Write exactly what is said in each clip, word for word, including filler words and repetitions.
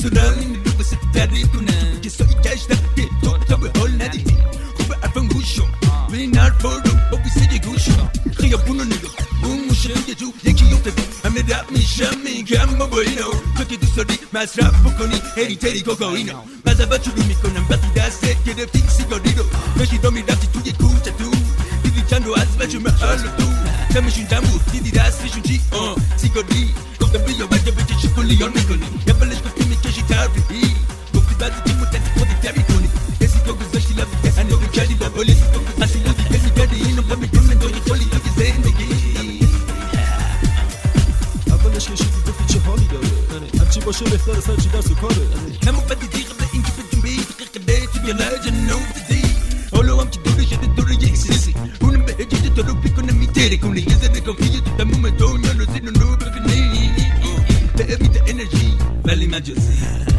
سرال این رو بسه تعریف کنم کسایی گشتم که تو تا به حال ندیدی خوب عرفان گوشم به این حرفا رو با بیسه گوشم خیابون رو نگاه اون موشه یه جو یکی افتادی همه رب میشم میگم بابا اینو تو که دوست داری مصرف بکنی هری تری کوکائینو مذهبت شروع میکنم وقتی دسته گرفتی سیگاری رو داشتی را میرفتی توی کوچه تو دیدی چند رو از بچه محل تو دمشون جمع بود دیدی دستشون چی آه سیگاری گفتم بیا بگه بکشی کلیان میکنی اولش گفتی میکشی تفریحی گفتی بعدی که مدتی خودی تبی کنی کسی تو گذاشتی لبی که هنه رو کردی لبالی اصلی لبی کسی کردی اینو با میکنه دوی خالی توی زندگی اولش کشیدی گفتی چه حالی داره هرچی باشه بهتر از هرچی درس و کاره نمو بدی دی قبل اینکه بدون بید قیقه تو بیا لجن افتادی حالا هم که دوره شده دوره یک سیسی اونم به هجی تو رو بکنه میتره کنه یه زده کافیه تو تموم دنیا رو زیر رو ببینی به امید انرژی ولی مجازی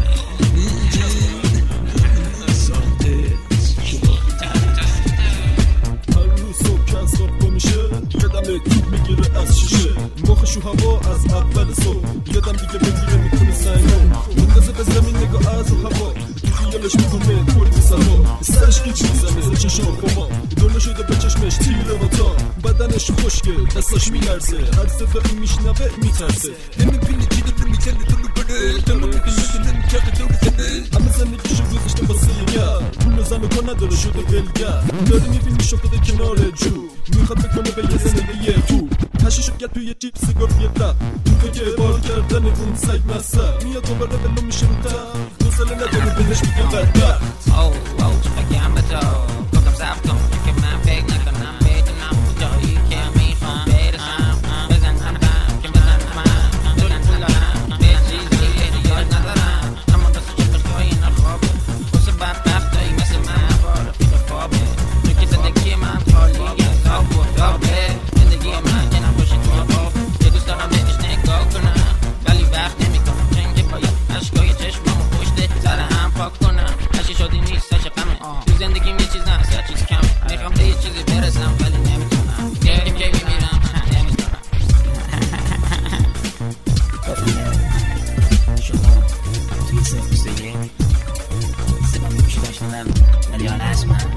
هر روز صبح که از خواب پا میشه یادم توپ میگیره از شیشه مخشو هوا از اول صبح یادم دیگه بگیره میکنه سنگو مندازه به زمین نگاه از هوا خیالش میکنه کلی سما سرش که چی میزنه چشم خما دونه شده به چشمش تیره و تا بدنش خشکه دستاش میلرزه هر صدایی میشنوه میترسه نمیبینی چی داره میزنه تو رو بره تمام میکنه نمیچاقه تو بزنه همه زندگیشو گذاشته واسه یه گر پول زن و کن نداره شده ولگر داره میبینی شفتده کنار جو میخواد بکنه به یه زندگی تو هشیشو گل توی چیپ سیگار بیده تو که بار کردن اون سگ مصر میاد دوباره بلو میشه رو تر حوصله نداره بهش میگن بدبخت او او بگم به تو گفتم صبر کن که من فکر نکنم بدونم کجایی که میخوام برسم بزن حرفم که بزن من دولن دولارم به چیزی احتیاج ندارم اما بس که بخوای این خوابه واسه بدبختایی مثل من بار پیش خوابه تو که زندگی من خالیه خواب و خوابه زندگی من یه نباشه تو خواب یه دوست دارم بهش نگاه کنم ولی وقت نمیکنم چون که باید اشکای چشمامو پشت سر هم پاک کنم هشی شدی نیست هشی غمه تو زندگیم یه چیز نست یه چیز کمه میخوام به یه چیزی برسم ولی نمیتونم که که میمیرم نمیتونم شما توی سه روزه یه سبا میکشی داشتنم ولی حالا از من